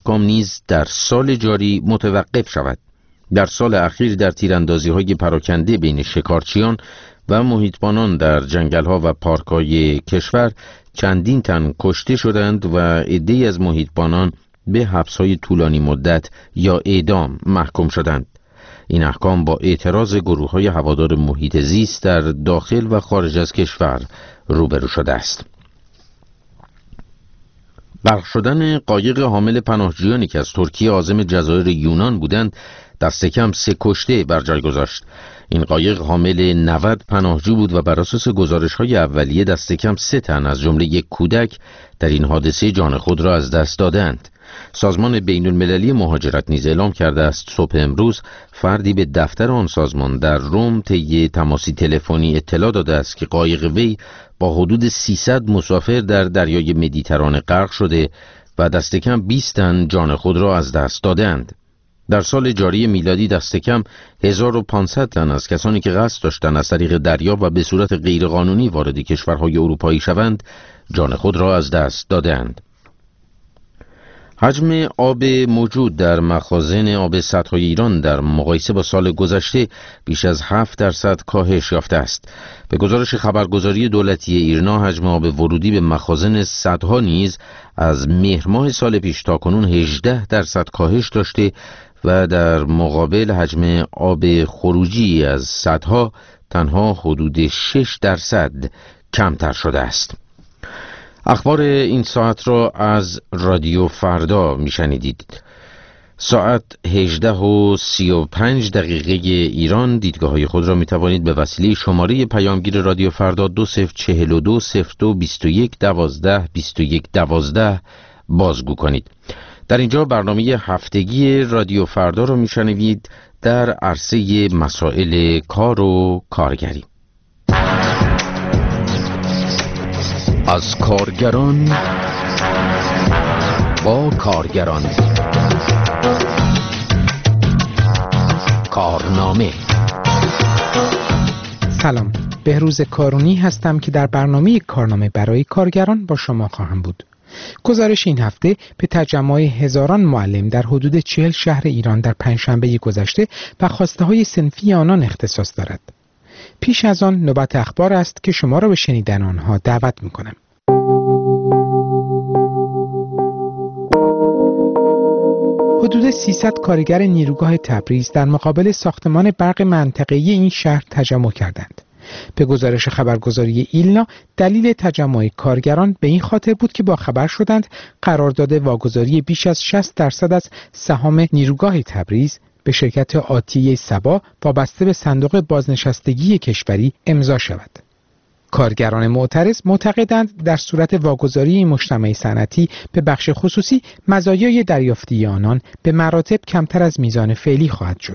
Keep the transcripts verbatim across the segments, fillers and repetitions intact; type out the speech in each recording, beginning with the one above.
کام نیز در سال جاری متوقف شود. در سال اخیر در تیراندازی‌های پراکنده بین شکارچیان و محیطبانان در جنگل‌ها و پارک‌های کشور چندین تن کشته شدند و عده‌ای از محیطبانان به حبس‌های طولانی مدت یا اعدام محکوم شدند. این احکام با اعتراض گروه‌های هوادار محیط زیست در داخل و خارج از کشور روبرو شده است. غرق شدن قایق حامل پناهجویانی که از ترکیه عازم جزایر یونان بودند دست کم سه کشته بر جای گذاشت. این قایق حامل نود پناهجو بود و بر اساس گزارش‌های اولیه دست کم سه تن از جمله یک کودک در این حادثه جان خود را از دست دادند. سازمان بین المللی مهاجرت نیز اعلام کرده است صبح امروز فردی به دفتر آن سازمان در روم طی تماسی تلفنی اطلاع داده است که قایق وی با حدود سیصد مسافر در دریای مدیترانه غرق شده و دست کم بیست تن جان خود را از دست دادند. در سال جاری میلادی دست کم هزار و پانصد تن از کسانی که قصد داشتند از طریق دریا و به صورت غیرقانونی وارد کشورهای اروپایی شوند جان خود را از دست دادند. حجم آب موجود در مخازن آب سدهای ایران در مقایسه با سال گذشته بیش از هفت درصد کاهش یافته است. به گزارش خبرگزاری دولتی ایرنا حجم آب ورودی به مخازن سدها نیز از مهر ماه سال پیش تا کنون هجده درصد کاهش داشته و در مقابل حجم آب خروجی از سدها تنها حدود شش درصد کمتر شده است. اخبار این ساعت را از رادیو فردا میشنیدید. ساعت هجده و سی و پنج دقیقه ایران. دیدگاه های خود را می توانید به وسیله شماره پیامگیر رادیو فردا دو صفر چهل و دو صفر دو بیست و یک دوازده بیست و یک دوازده بازگو کنید. در اینجا برنامه هفتگی رادیو فردا را میشنوید در عرصه مسائل کار و کارگری. از کارگران با کارگران، کارنامه. سلام، بهروز کارونی هستم که در برنامه کارنامه برای کارگران با شما خواهم بود. گزارش این هفته به تجمع هزاران معلم در حدود چهل شهر ایران در پنجشنبه گذشته و خواسته های صنفی آنان اختصاص دارد. پیش از آن نوبت اخبار است که شما را به شنیدن آنها دعوت می‌کنم. حدود سیصد کارگر نیروگاه تبریز در مقابل ساختمان برق منطقه‌ای این شهر تجمع کردند. به گزارش خبرگزاری ایلنا دلیل تجمع کارگران به این خاطر بود که با خبر شدند قرارداد واگذاری بیش از شصت درصد از سهام نیروگاه تبریز به شرکت آتیه سبا وابسته به صندوق بازنشستگی کشوری امضا شود. کارگران معترض معتقدند در صورت واگذاری مجتمع صنعتی به بخش خصوصی مزایای دریافتی آنان به مراتب کمتر از میزان فعلی خواهد شد.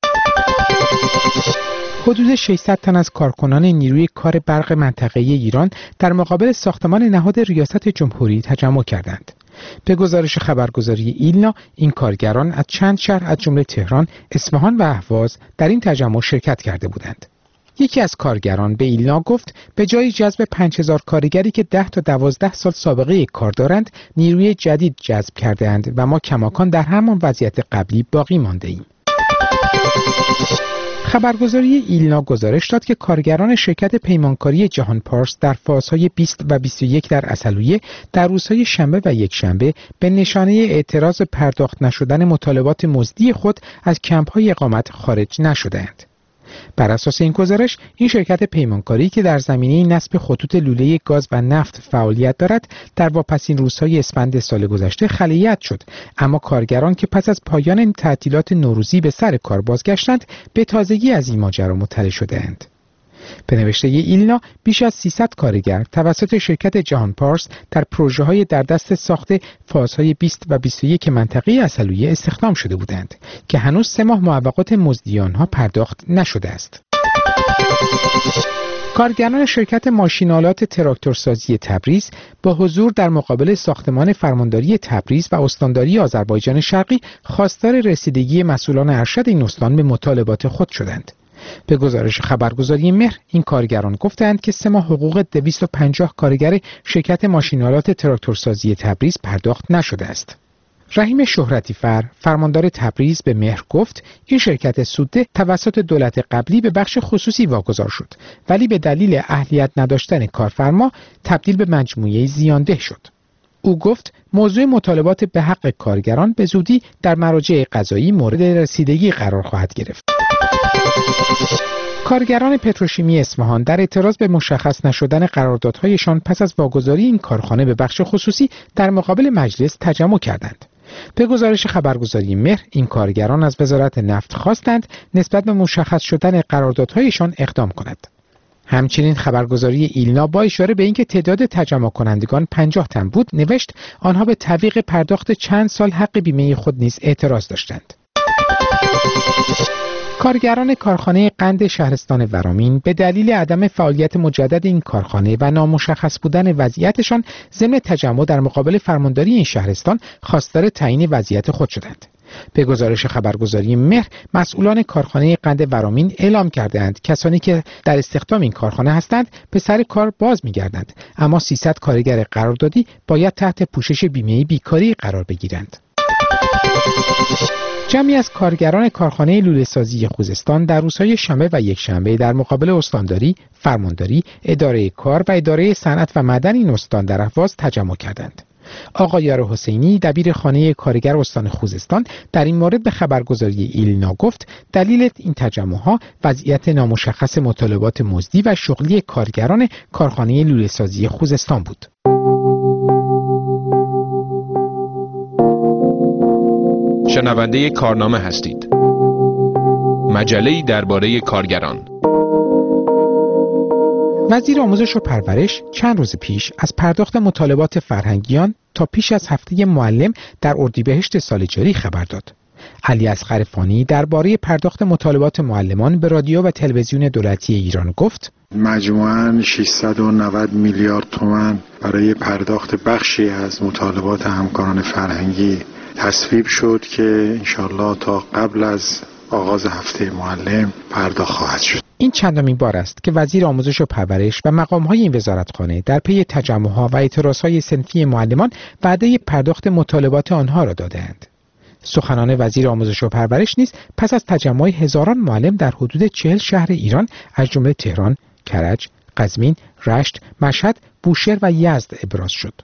حدود ششصد تن از کارکنان نیروی کار برق منطقه‌ای ایران در مقابل ساختمان نهاد ریاست جمهوری تجمع کردند. به گزارش خبرگزاری ایلنا این کارگران از چند شهر از جمله تهران، اصفهان و اهواز در این تجمع شرکت کرده بودند. یکی از کارگران به ایلنا گفت به جای جذب پنج هزار کارگری که ده تا دوازده سال سابقه کار دارند، نیروی جدید جذب کرده‌اند و ما کماکان در همان وضعیت قبلی باقی مانده ایم. خبرگزاری ایلنا گزارش داد که کارگران شرکت پیمانکاری جهان پارس در فازهای بیست و بیست و یک در عسلویه در روزهای شنبه و یکشنبه به نشانه اعتراض پرداخت نشدن مطالبات مزدی خود از کمپ‌های اقامت خارج نشدند. بر اساس این گزارش این شرکت پیمانکاری که در زمینه نصب خطوط لوله گاز و نفت فعالیت دارد در واپسین روزهای اسفند سال گذشته خلیعت شد، اما کارگران که پس از پایان تعطیلات نوروزی به سر کار بازگشتند به تازگی از این ماجرا مطلع شده‌اند. به نوشته ایلنا بیش از سیصد کارگر توسط شرکت جهان پارس در پروژه‌های در دست ساخت فازهای بیست و بیست و یک منطقه عسلویه استخدام شده بودند که هنوز سه ماه موقت مزدی آنها پرداخت نشده است. کارگران شرکت ماشین‌آلات تراکتورسازی تبریز با حضور در مقابل ساختمان فرمانداری تبریز و استانداری آذربایجان شرقی خواستار رسیدگی مسئولان ارشد این استان به مطالبات خود شدند. به گزارش خبرگزاری مهر این کارگران گفتند که سه ماه حقوق دویست و پنجاه کارگر شرکت ماشین‌آلات تراکتورسازی تبریز پرداخت نشده است. رحیم شهرتیفر فرماندار تبریز به مهر گفت این شرکت سودده توسط دولت قبلی به بخش خصوصی واگذار شد ولی به دلیل اهلیت نداشتن کارفرما تبدیل به مجموعه زیانده شد. او گفت موضوع مطالبات به حق کارگران به زودی در مراجع قضایی مورد رسیدگی قرار خواهد گرفت. کارگران پتروشیمی اصفهان در اعتراض به مشخص نشدن قراردادهایشان پس از واگذاری این کارخانه به بخش خصوصی در مقابل مجلس تجمع کردند. به گزارش خبرگزاری مهر این کارگران از وزارت نفت خواستند نسبت به مشخص شدن قراردادهایشان اقدام کند. همچنین خبرگزاری ایلنا با اشاره به اینکه تعداد تجمع کنندگان پنجاه تن بود نوشت آنها به تعویق پرداخت چند سال حق بیمه خود نیز اعتراض داشتند. کارگران کارخانه قند شهرستان ورامین به دلیل عدم فعالیت مجدد این کارخانه و نامشخص بودن وضعیتشان ضمن تجمع در مقابل فرمانداری این شهرستان خواستار تعیین وضعیت خود شدند. به گزارش خبرگزاری مهر مسئولان کارخانه قند ورامین اعلام کردند کسانی که در استخدام این کارخانه هستند به سر کار باز می‌گردند، اما سیصد کارگر قراردادی باید تحت پوشش بیمه بیکاری قرار بگیرند. جمعی از کارگران کارخانه لوله‌سازی خوزستان در روزهای شنبه و یکشنبه در مقابل استانداری، فرمانداری، اداره کار و اداره صنعت و معدن این استان در اهواز تجمع کردند. آقای یار حسینی دبیر خانه کارگر استان خوزستان در این مورد به خبرگزاری ایلنا گفت دلیل این تجمع‌ها وضعیت نامشخص مطالبات مزدی و شغلی کارگران کارخانه لوله‌سازی خوزستان بود. شنونده کارنامه هستید. مجله‌ای درباره کارگران. وزیر آموزش و پرورش چند روز پیش از پرداخت مطالبات فرهنگیان تا پیش از هفته معلم در اردیبهشت سال جاری خبر داد. علی اصغر فانی درباره پرداخت مطالبات معلمان به رادیو و تلویزیون دولتی ایران گفت مجموعاً ششصد و نود میلیارد تومان برای پرداخت بخشی از مطالبات همکاران فرهنگی تصویب شد که انشالله تا قبل از آغاز هفته معلم پرداخت خواهد شد. این چندمین بار است که وزیر آموزش و پرورش و مقام‌های این وزارتخانه در پی تجمع‌ها و اعتراض‌های صنفی معلمان وعده پرداخت مطالبات آنها را داده‌اند. سخنان وزیر آموزش و پرورش نیز پس از تجمع هزاران معلم در حدود چهل شهر ایران از جمله تهران، کرج، قزوین، رشت، مشهد، بوشهر و یزد ابراز شد.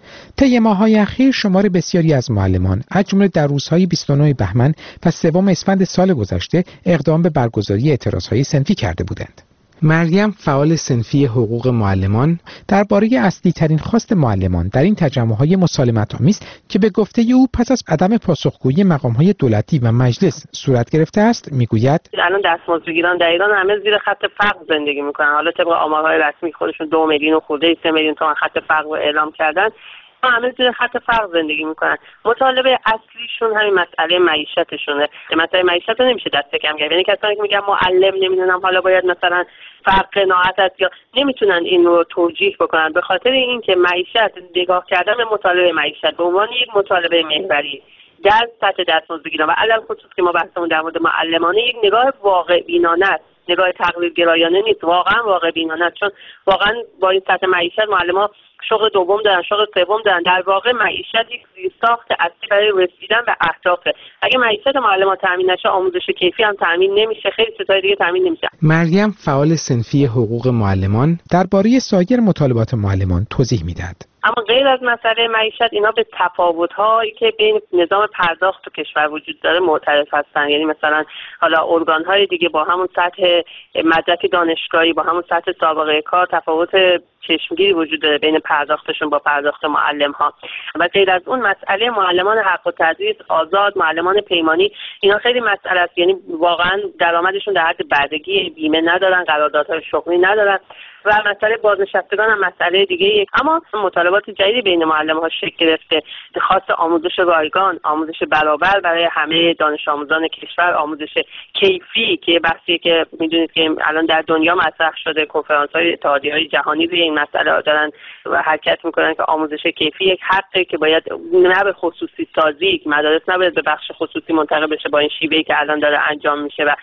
طی ماه‌های اخیر شمار بسیاری از معلمان از جمله در روزهای بیست و نه بهمن و سوم اسفند سال گذشته اقدام به برگزاری اعتراضهای صنفی کرده بودند. مریم فعال صنفی حقوق معلمان درباره اصلی ترین خواست معلمان در این تجمع‌های مسالمت‌آمیز که به گفته او پس از عدم پاسخگویی مقام‌های دولتی و مجلس صورت گرفته است میگوید الان دستمزدگیران در ایران همه زیر خط فقر زندگی میکنن. حالا طبق آمارهای رسمی خودشون دو میلیون و خورده سه میلیون تومان خط فقر رو اعلام کردن، همه زیر خط فقر زندگی میکنن. مطالبه اصلیشون همین مسئله معیشتشونه. مسئله معیشت رو نمیشه دست کم کرد. یعنی کسانی که میگن معلم نمیدونم حالا باید مثلا فرق قناعت است یا نمیتونن این رو توجیه بکنن به خاطر اینکه معیشت نگاه کردن به مطالبه معیشت به عنوان یک مطالبه محوری در سطح دستمزدگیران و علل خصوص که ما بحثمون در مورد معلمانه یک نگاه واقع بینانه است، نگاه تقلید گرایانه نیست، واقعا واقع بینانه است. چون واقعا با این سطح معیشت معلم‌ها شغل دوم دارن، شغل سوم دارن. در واقع معیشت یک زیرساخت اصلی برای رسیدن به اهدافه. اگه معیشت معلمان تامین نشه، آموزش کیفی هم تامین نمیشه، خیلی چیزهای دیگه تامین نمیشه. مریم فعال صنفی حقوق معلمان درباره سایر مطالبات معلمان توضیح میدهد. اما غیر از مسئله معیشت اینا به تفاوت‌هایی که بین نظام پرداخت و کشور وجود داره معترف هستن. یعنی مثلا حالا ارگان‌های دیگه با همون سطح مدرک دانشگاهی، با همون سطح سابقه کار تفاوت چشمگیری وجود داره بین پرداختشون با پرداخت معلم‌ها. و غیر از اون مسئله معلمان حق و تدریس آزاد، معلمان پیمانی، اینا خیلی مسئله است. یعنی واقعا درآمدشون در حد بردگی، بیمه ندارن، قراردادهای شغلی ندارن و مسئله بازنشستگان هم مسئله دیگه یک. اما مطالبات جدیدی بین معلم‌ها شکل گرفته، خاص آموزش رایگان، آموزش برابر برای همه دانش آموزان کشور، آموزش کیفی که بحثی که میدونید که الان در دنیا مطرح شده، کنفرانس‌های اتحادیه‌های جهانی روی این مسئله دارن و حرکت میکنن که آموزش کیفی یک حقی که باید نه به خصوصی سازی، مدارس نباید به بخش خصوصی منتقل بشه با این شیوهی که الان داره انجام میشه و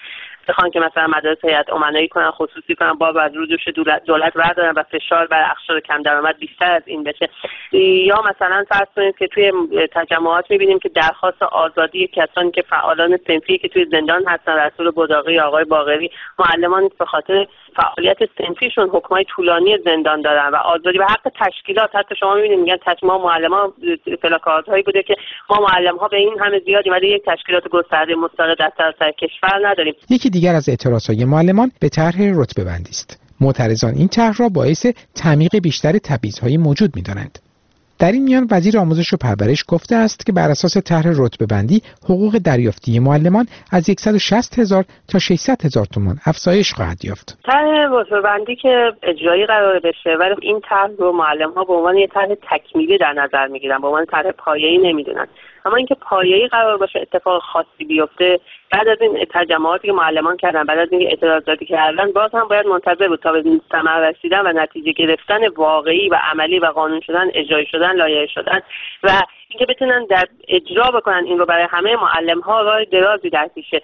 بخوان که مثلا مدارس هیئت امنایی کنن، خصوصی کنن، با از روزش دولت دولت بردارن و فشار بر اقشار کم درآمد بیشتر از این بشه. یا مثلا فرض کنید که توی تجمعات می‌بینیم که درخواست آزادی کسانی که فعالان صنفی که توی زندان هستن، رسول بداقی، آقای باقری، معلمان به خاطر فعالیت صنفیشون حکمای طولانی زندان دارن و آزادی و حق تشکیلات. حتی شما می‌بینید میگن ما معلمان پلاکاردهایی بوده که ما معلم‌ها به این همه زیادیم ولی یک تشکیلات گسترده مستقل در سراسر کشور نداریم. یکی دیگر از اعتراضهای معلمان به طرح رتبه‌بندی است. معترضان این طرح را باعث تعمیق بیشتر تبعیض‌های موجود می‌دانند. در این میان وزیر آموزش و پرورش گفته است که بر اساس طرح رتبه‌بندی حقوق دریافتی معلمان از صد و شصت هزار تا ششصد هزار تومان افزایش خواهد یافت. طرح رتبه‌بندی که اجرایی قرار بشه ولی این طرح رو معلم‌ها به عنوان یک طرح تکمیلی در نظر می‌گیرن، به عنوان طرح پایه‌ای نمی‌دونن. اما اینکه پایه‌ای قرار باشه اتفاق خاصی بیفته بعد از این تجمعاتی که معلمان کردن، بعد از این اعتراضاتی که کردن، باز هم باید منتظر بود تا به ثمر رسیدن و نتیجه گرفتن واقعی و عملی و قانون شدن، اجرایی شدن، لایحه شدن و اینکه بتونن در اجرا بکنن این رو برای همه معلم‌ها راه درازی در پیشه.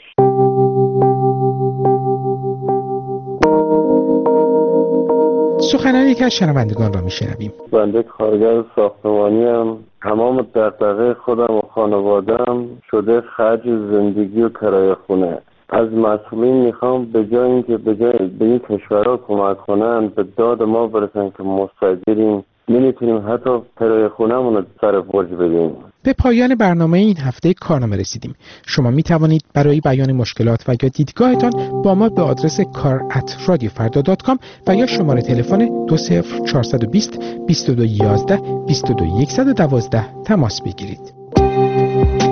سخنان یکی از شنوندگان را میشنویم. بنده کارگر ساختمانی ام. تمام دغدغه خودم و خانواده‌ام شده خرج زندگی و کرایه خونه. از مسئولین میخوام به جای اینکه به جای به این کشورها کمک کنن به داد ما برسن که مستاجریم، نمیتونیم حتی کرایه خونه‌مون رو سر برج بدیم. به پایان برنامه این هفته کارنامه رسیدیم. شما می توانید برای بیان مشکلات و یا دیدگاهتان با ما به آدرس کار ات رادیو فردا دات کام و یا شماره تلفن دو صفر چهار دو صفر بیست و دو یازده بیست و دو صفر یک یک دو تماس بگیرید.